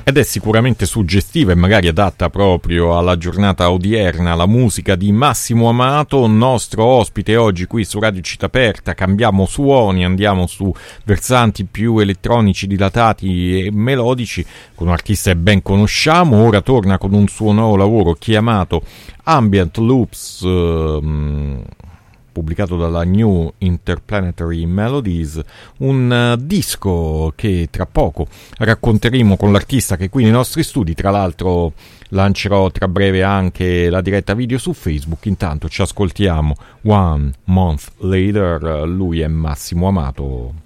ed è sicuramente suggestiva e magari adatta proprio alla giornata odierna, la musica di Massimo Amato, nostro ospite oggi qui su Radio Città Aperta. Cambiamo suoni, andiamo su versanti più elettronici, dilatati e melodici, con un artista che ben conosciamo. Ora torna con un suo nuovo lavoro chiamato Ambient Loops, pubblicato dalla New Interplanetary Melodies, un disco che tra poco racconteremo con l'artista che è qui nei nostri studi. Tra l'altro lancerò tra breve anche la diretta video su Facebook. Intanto ci ascoltiamo One Month Later, lui è Massimo Amato.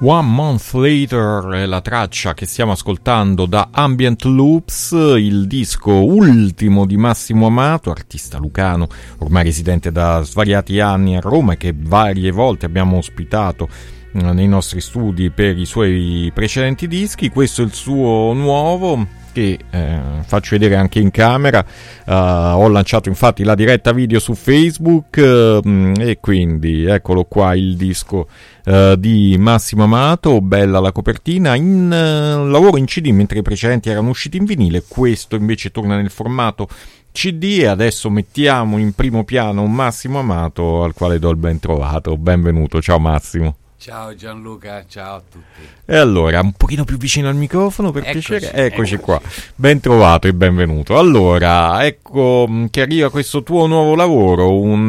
One Month Later è la traccia che stiamo ascoltando da Ambient Loops, il disco ultimo di Massimo Amato, artista lucano, ormai residente da svariati anni a Roma e che varie volte abbiamo ospitato nei nostri studi per i suoi precedenti dischi. Questo è il suo nuovo, che faccio vedere anche in camera. Ho lanciato infatti la diretta video su Facebook e quindi eccolo qua il disco di Massimo Amato. Bella la copertina, in lavoro in CD, mentre i precedenti erano usciti in vinile. Questo invece torna nel formato CD e adesso mettiamo in primo piano un Massimo Amato al quale do il ben trovato. Benvenuto, ciao Massimo. Ciao Gianluca, ciao a tutti. E allora, un pochino più vicino al microfono per piacere. Eccoci qua, ben trovato e benvenuto. Allora, ecco che arriva questo tuo nuovo lavoro, un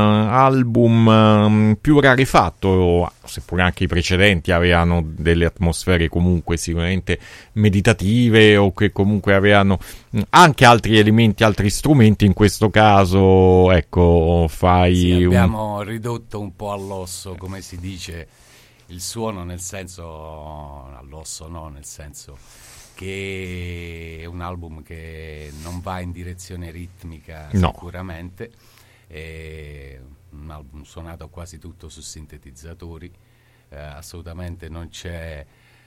album più rarefatto, seppure anche i precedenti avevano delle atmosfere comunque sicuramente meditative o che comunque avevano anche altri elementi, altri strumenti. In questo caso, ecco, fai sì, abbiamo ridotto un po' all'osso, come si dice, il suono, nel senso, all'osso no, nel senso che è un album che non va in direzione ritmica, no, sicuramente, è un album suonato quasi tutto su sintetizzatori, assolutamente non c'è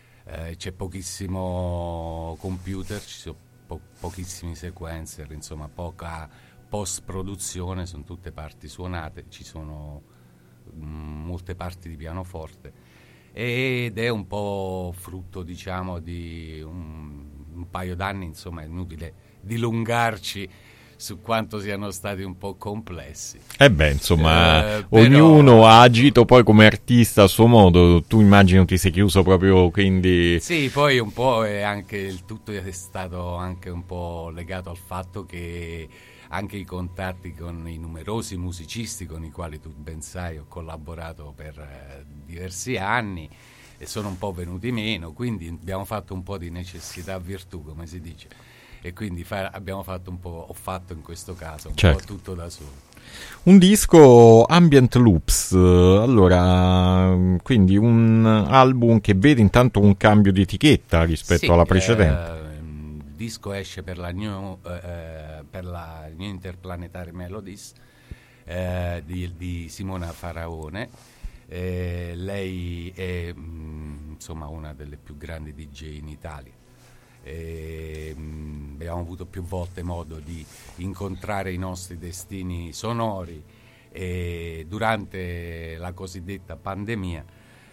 pochissimo computer, ci sono pochissimi sequencer, insomma poca post-produzione, sono tutte parti suonate, ci sono molte parti di pianoforte ed è un po' frutto, diciamo, di un paio d'anni, insomma è inutile dilungarci su quanto siano stati un po' complessi. Insomma, ognuno ha agito poi come artista a suo modo. Tu immagino ti sei chiuso proprio, quindi... Sì, poi un po' è anche il tutto è stato anche un po' legato al fatto che anche i contatti con i numerosi musicisti con i quali tu ben sai ho collaborato per diversi anni e sono un po' venuti meno, quindi abbiamo fatto un po' di necessità virtù, come si dice, e quindi abbiamo fatto un po', ho fatto in questo caso un po' tutto da solo. Un disco Ambient Loops, allora, quindi un album che vede intanto un cambio di etichetta rispetto alla precedente. Il disco esce per la New Interplanetary Melodies di Simona Faraone. Lei è insomma una delle più grandi DJ in Italia. Abbiamo avuto più volte modo di incontrare i nostri destini sonori e durante la cosiddetta pandemia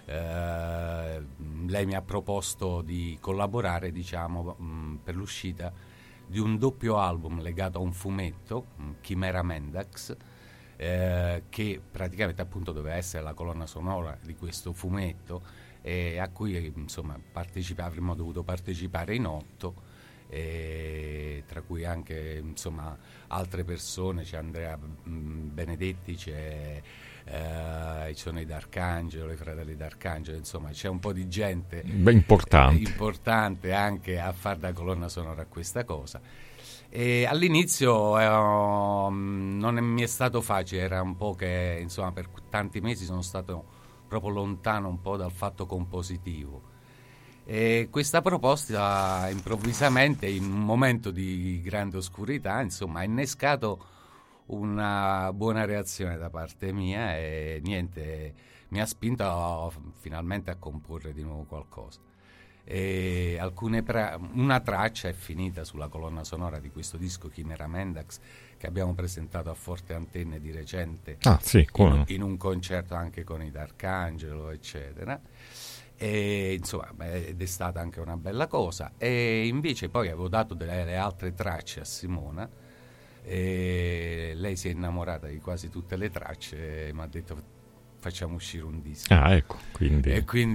lei mi ha proposto di collaborare, diciamo, per l'uscita di un doppio album legato a un fumetto, Chimera Mendax, che praticamente appunto doveva essere la colonna sonora di questo fumetto e a cui insomma avremmo dovuto partecipare in 8, tra cui anche insomma altre persone, c'è Andrea Benedetti, ci sono i D'Arcangelo, i fratelli D'Arcangelo, insomma c'è un po' di gente importante anche a far da colonna sonora a questa cosa. E all'inizio non mi è stato facile, era un po' che insomma per tanti mesi sono stato proprio lontano un po' dal fatto compositivo e questa proposta improvvisamente in un momento di grande oscurità insomma ha innescato una buona reazione da parte mia e niente, mi ha spinto finalmente a comporre di nuovo qualcosa. E una traccia è finita sulla colonna sonora di questo disco Chimera Mendax che abbiamo presentato a Forte Antenne di recente, in un concerto anche con i D'Arcangelo eccetera, e insomma ed è stata anche una bella cosa. E invece poi avevo dato delle altre tracce a Simona e lei si è innamorata di quasi tutte le tracce e mi ha detto facciamo uscire un disco. Quindi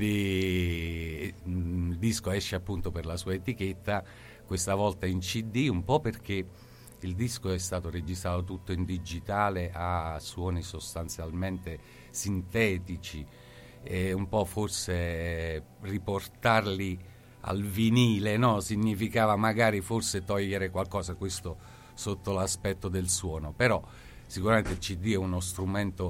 il disco esce appunto per la sua etichetta, questa volta in CD, un po' perché il disco è stato registrato tutto in digitale, ha suoni sostanzialmente sintetici e un po' forse riportarli al vinile, no? Significava magari forse togliere qualcosa, questo sotto l'aspetto del suono, però sicuramente il CD è uno strumento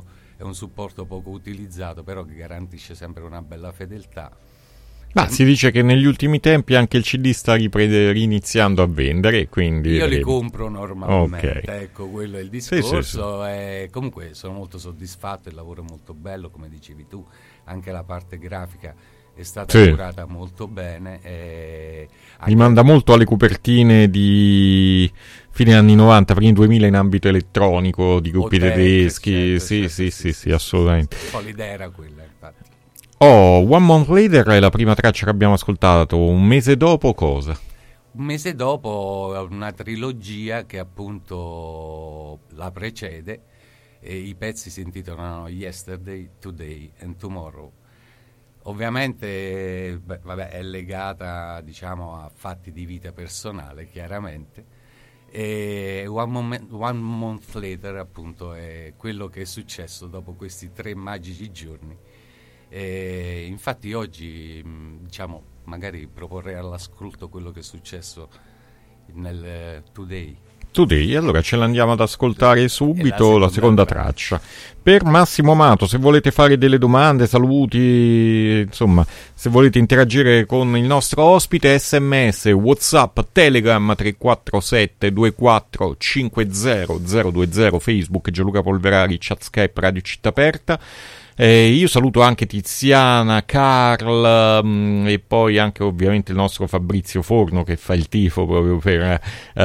è un supporto poco utilizzato, però che garantisce sempre una bella fedeltà. Ma si dice che negli ultimi tempi anche il CD sta riniziando a vendere, quindi io li compro normalmente, okay. Ecco, quello è il discorso. Sì. Comunque sono molto soddisfatto, il lavoro è molto bello, come dicevi tu, anche la parte grafica è stata curata molto bene. Rimanda molto alle copertine di fine anni 90, primi 2000 in ambito elettronico, di gruppi tedeschi, sì, assolutamente. Un po' l'idea era quella, infatti. One Month Later è la prima traccia che abbiamo ascoltato. Un mese dopo cosa? Un mese dopo una trilogia che appunto la precede, e i pezzi si intitolano Yesterday, Today and Tomorrow. Ovviamente è legata, diciamo, a fatti di vita personale, chiaramente. E One Month Later appunto è quello che è successo dopo questi 3 magici giorni. E infatti oggi, diciamo, magari proporrei all'ascolto quello che è successo nel Today. Allora ce l'andiamo ad ascoltare subito, la seconda traccia. Per Massimo Amato, se volete fare delle domande, saluti, insomma, se volete interagire con il nostro ospite, SMS, WhatsApp, Telegram 347 24 50 020, Facebook Gianluca Polverari, chat Skype Radio Città Aperta. Io saluto anche Tiziana, Carl e poi anche ovviamente il nostro Fabrizio Forno che fa il tifo proprio per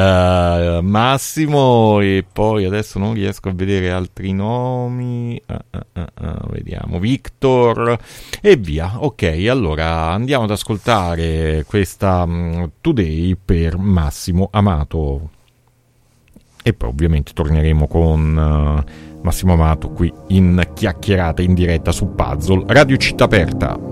Massimo, e poi adesso non riesco a vedere altri nomi, vediamo, Victor e via. Ok, allora andiamo ad ascoltare questa Today per Massimo Amato e poi ovviamente torneremo con Massimo Amato qui in chiacchierata in diretta su Puzzle Radio Città Aperta.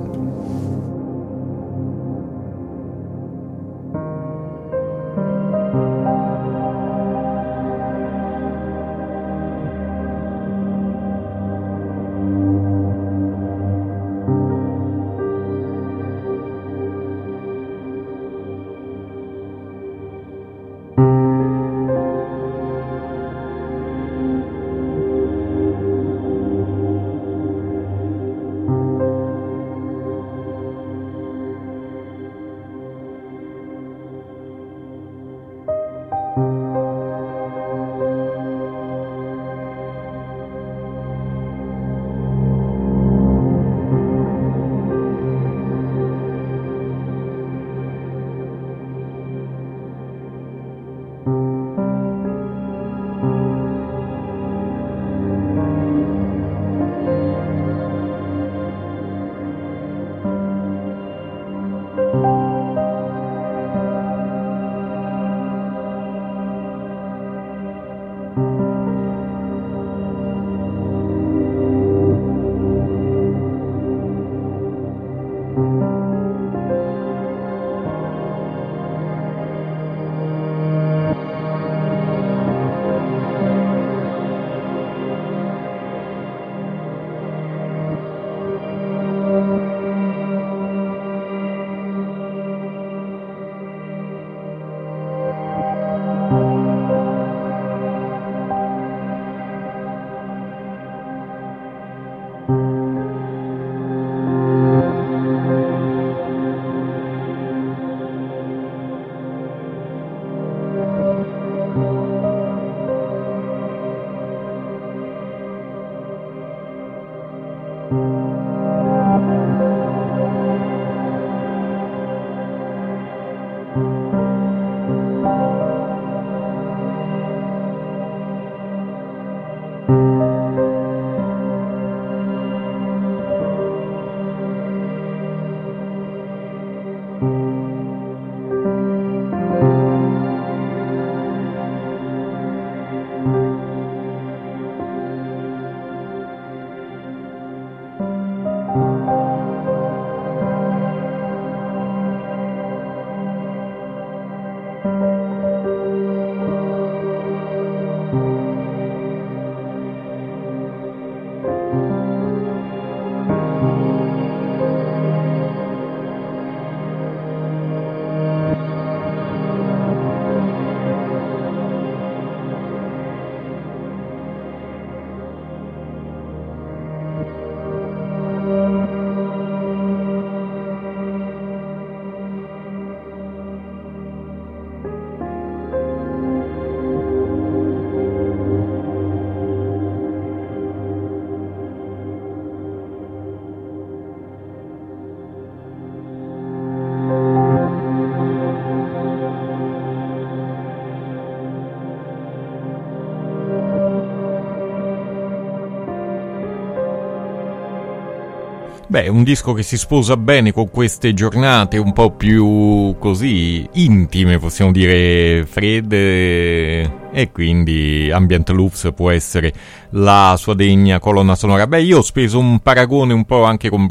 Beh, un disco che si sposa bene con queste giornate un po' più così intime, possiamo dire fredde, e quindi Ambient Loops può essere la sua degna colonna sonora. Beh, io ho speso un paragone un po' anche con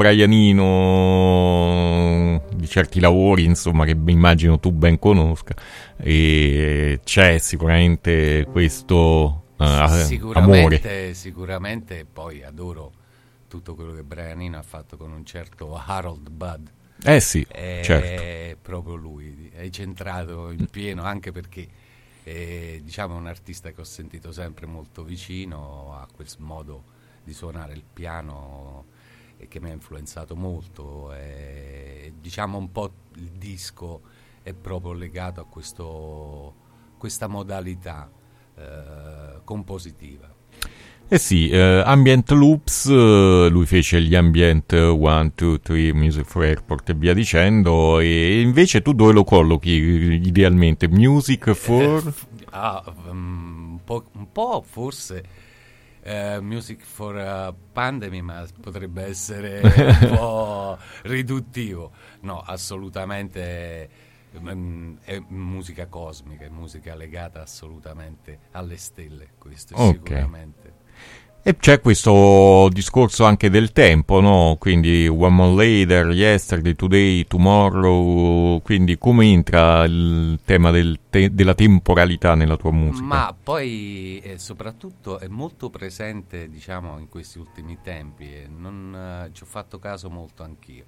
Brianino di certi lavori, insomma, che immagino tu ben conosca, e c'è sicuramente questo amore. Sicuramente poi adoro tutto quello che Brianino ha fatto con un certo Harold Budd. Sì, certo. È proprio lui, è centrato in pieno, anche perché diciamo è un artista che ho sentito sempre molto vicino a quel modo di suonare il piano e che mi ha influenzato molto. Diciamo un po' il disco è proprio legato a questa modalità compositiva. Sì, Ambient Loops, lui fece gli Ambient 1, 2, 3, Music for Airport e via dicendo, e invece tu dove lo collochi idealmente? Music for? Un po' forse Music for Pandemic, ma potrebbe essere un po' riduttivo. No, assolutamente è musica cosmica, è musica legata assolutamente alle stelle, questo sicuramente. E c'è questo discorso anche del tempo, no? Quindi One More Later, Yesterday, Today, Tomorrow, quindi come entra il tema della temporalità nella tua musica? Ma poi soprattutto è molto presente, diciamo, in questi ultimi tempi, e ci ho fatto caso molto anch'io.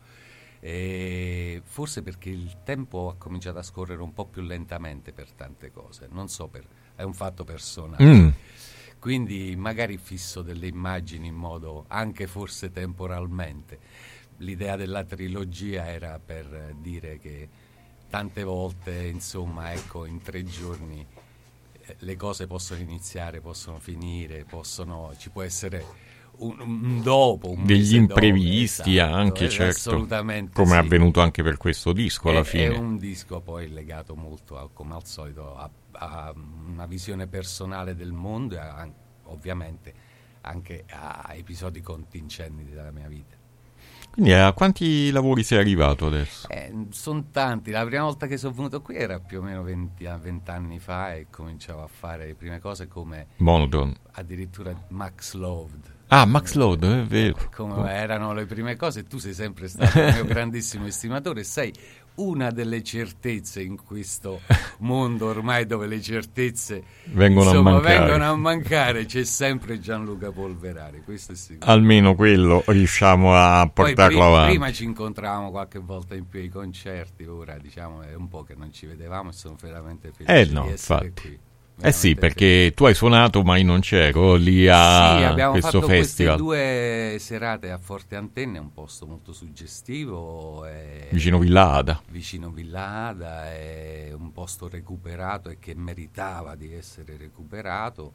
Forse perché il tempo ha cominciato a scorrere un po' più lentamente per tante cose, non so, è un fatto personale. Quindi magari fisso delle immagini in modo anche forse temporalmente. L'idea della trilogia era per dire che tante volte, insomma, ecco, in 3 giorni le cose possono iniziare, possono finire, ci può essere un dopo, degli imprevisti dopo, anche, certo, assolutamente, come sì. È avvenuto anche per questo disco alla fine. È un disco poi legato molto, come al solito, a una visione personale del mondo e ovviamente anche a episodi contingenti della mia vita. Quindi a quanti lavori sei arrivato adesso? Sono tanti. La prima volta che sono venuto qui era più o meno 20 anni fa e cominciavo a fare le prime cose come Monotone. Addirittura Max Loved. Max Load, è vero. Come erano le prime cose, tu sei sempre stato un mio grandissimo estimatore, sei una delle certezze in questo mondo ormai dove le certezze vengono a mancare, c'è sempre Gianluca Polverari, questo è sicuro. Almeno quello riusciamo a portarlo avanti. Prima ci incontravamo qualche volta in più ai concerti, ora diciamo è un po' che non ci vedevamo e sono veramente felice di essere qui. Sì, perché tu hai suonato ma io non c'ero lì a questo festival. Abbiamo fatto queste 2 serate a Forte Antenne, un posto molto suggestivo. Vicino Villa Ada. Vicino Villa Ada, è un posto recuperato e che meritava di essere recuperato.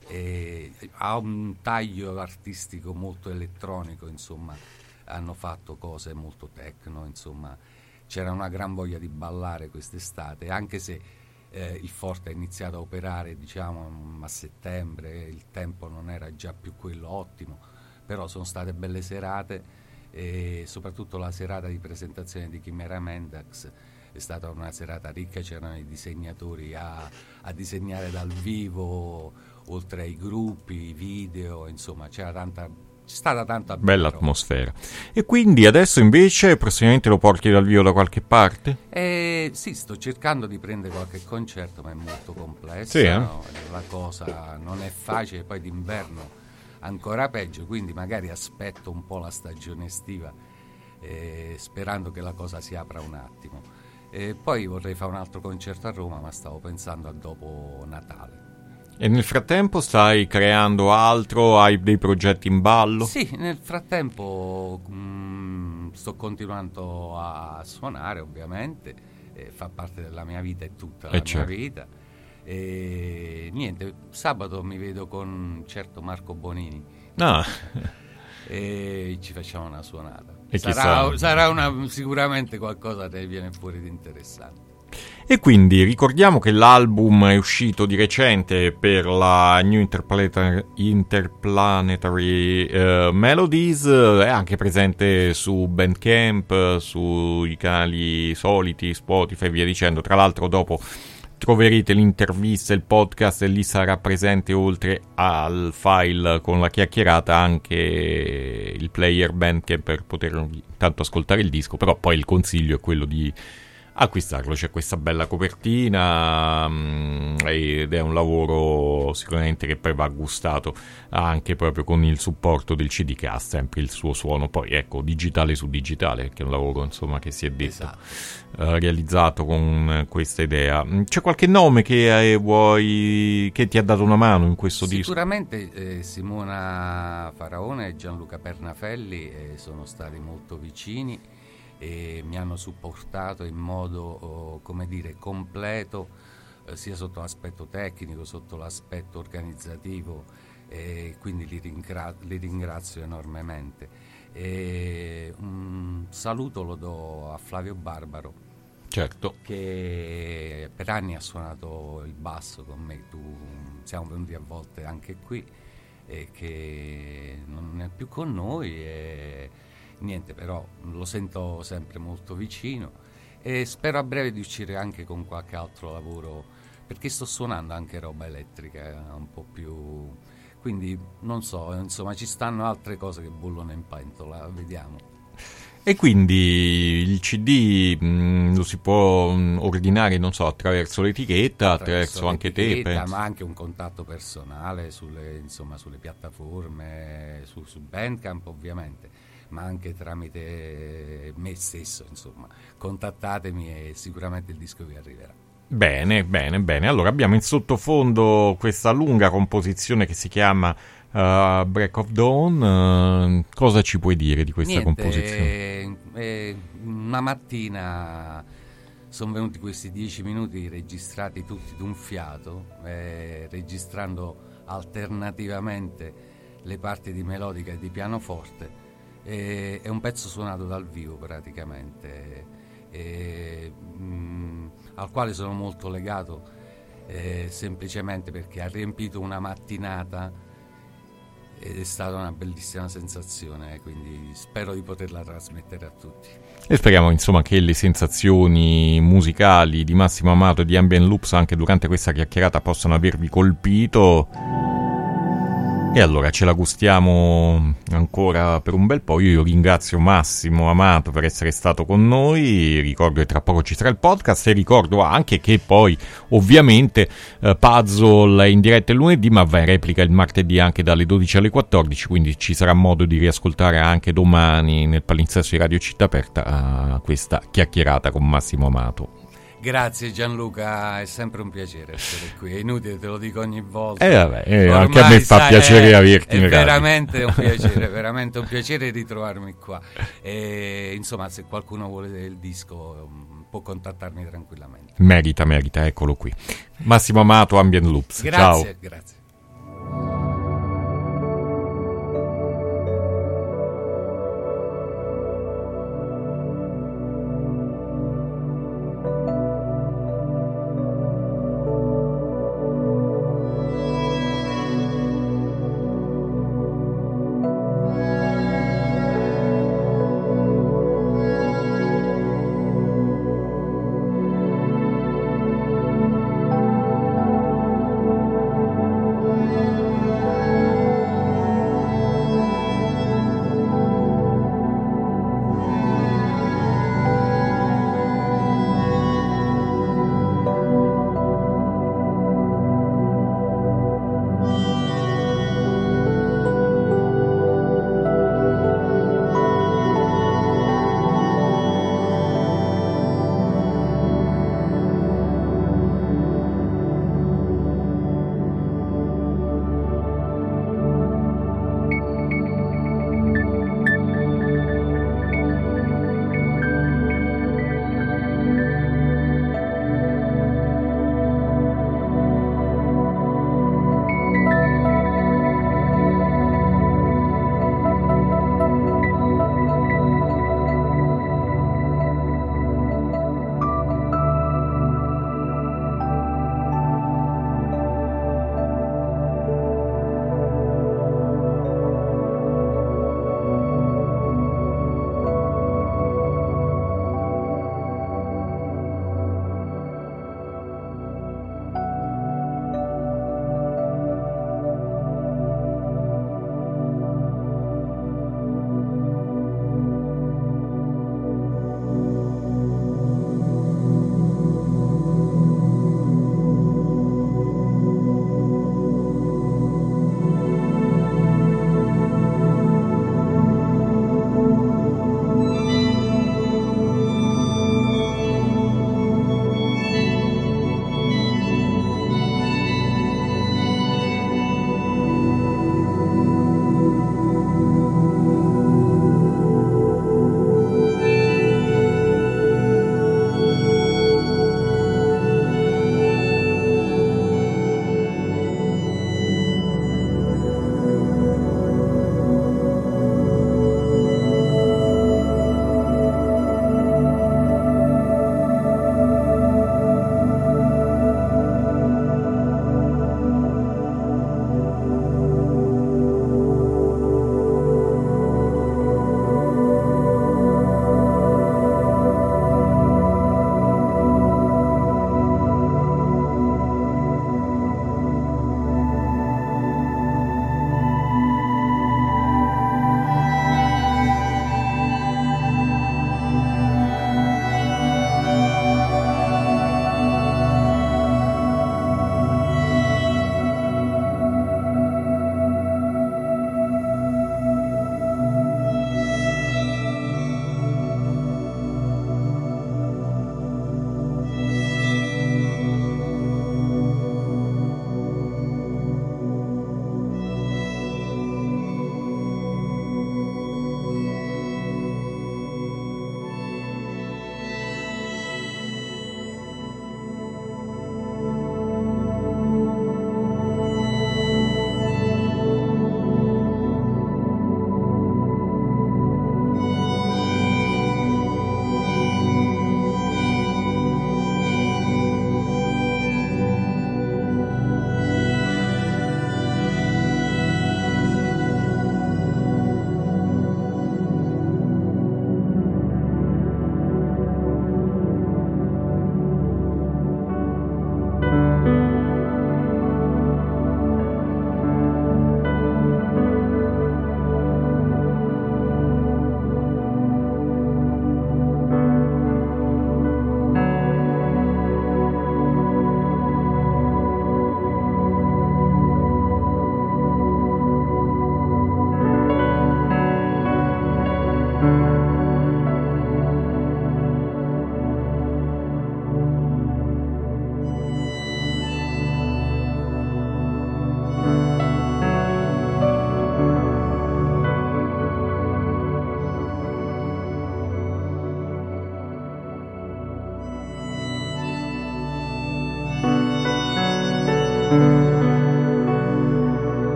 Ha un taglio artistico molto elettronico, insomma, hanno fatto cose molto techno, insomma, c'era una gran voglia di ballare quest'estate, anche se il Forte ha iniziato a operare, diciamo, a settembre, il tempo non era già più quello ottimo, però sono state belle serate e soprattutto la serata di presentazione di Chimera Mendax è stata una serata ricca, c'erano i disegnatori a disegnare dal vivo, oltre ai gruppi, i video, insomma c'è stata tanta bella atmosfera. E quindi adesso invece prossimamente lo porti dal vivo da qualche parte? Sì, sto cercando di prendere qualche concerto, ma è molto complessa, sì, no? La cosa non è facile, poi d'inverno ancora peggio, quindi magari aspetto un po' la stagione estiva sperando che la cosa si apra un attimo. Poi vorrei fare un altro concerto a Roma, ma stavo pensando a dopo Natale. E nel frattempo stai creando altro? Hai dei progetti in ballo? Sì, nel frattempo sto continuando a suonare, ovviamente, fa parte della mia vita, è tutta la mia vita. E niente, sabato mi vedo con un certo Marco Bonini. E ci facciamo una suonata. E sarà sicuramente qualcosa che viene fuori di interessante. E quindi ricordiamo che l'album è uscito di recente per la New Interplanetary Melodies, è anche presente su Bandcamp, sui canali soliti, Spotify e via dicendo. Tra l'altro dopo troverete l'intervista, il podcast, e lì sarà presente, oltre al file con la chiacchierata, anche il player Bandcamp per poter tanto ascoltare il disco. Però poi il consiglio è quello di acquistarlo. C'è questa bella copertina ed è un lavoro sicuramente che poi va gustato anche proprio con il supporto del CD, che ha sempre il suo suono, poi ecco, digitale su digitale, che è un lavoro insomma che si è detto realizzato con questa idea. C'è qualche nome che vuoi, che ti ha dato una mano in questo disco? Sicuramente Simona Faraone e Gianluca Pernafelli sono stati molto vicini e mi hanno supportato in modo, come dire, completo, sia sotto l'aspetto tecnico, sotto l'aspetto organizzativo, e quindi li ringrazio enormemente. Un saluto lo do a Flavio Barbaro, certo, che per anni ha suonato il basso con me. Siamo venuti a volte anche qui, e che non è più con noi, e niente, però lo sento sempre molto vicino, e spero a breve di uscire anche con qualche altro lavoro, perché sto suonando anche roba elettrica un po' più, quindi non so, insomma ci stanno altre cose che bollono in pentola, vediamo. E quindi il CD lo si può ordinare, non so, attraverso l'etichetta, attraverso anche te, penso. Ma anche un contatto personale sulle piattaforme, su Bandcamp ovviamente, ma anche tramite me stesso, insomma. Contattatemi e sicuramente il disco vi arriverà. Bene. Allora abbiamo in sottofondo questa lunga composizione che si chiama Break of Dawn. Cosa ci puoi dire di questa composizione? Una mattina sono venuti questi 10 minuti registrati tutti d'un fiato, registrando alternativamente le parti di melodica e di pianoforte. È un pezzo suonato dal vivo praticamente, al quale sono molto legato, semplicemente perché ha riempito una mattinata ed è stata una bellissima sensazione, quindi spero di poterla trasmettere a tutti. E speriamo insomma che le sensazioni musicali di Massimo Amato e di Ambient Loops anche durante questa chiacchierata possano avervi colpito. E allora ce la gustiamo ancora per un bel po'. Io ringrazio Massimo Amato per essere stato con noi, ricordo che tra poco ci sarà il podcast, e ricordo anche che poi ovviamente Puzzle è in diretta il lunedì, ma va in replica il martedì anche dalle 12 alle 14, quindi ci sarà modo di riascoltare anche domani nel palinsesto di Radio Città Aperta questa chiacchierata con Massimo Amato. Grazie Gianluca, è sempre un piacere essere qui, è inutile, te lo dico ogni volta. Ormai, anche a me fa piacere averti in radio. È veramente un piacere, veramente un piacere ritrovarmi qua. E, insomma, se qualcuno vuole il disco può contattarmi tranquillamente. Merita, eccolo qui. Massimo Amato, Ambient Loops. Grazie, ciao. Grazie.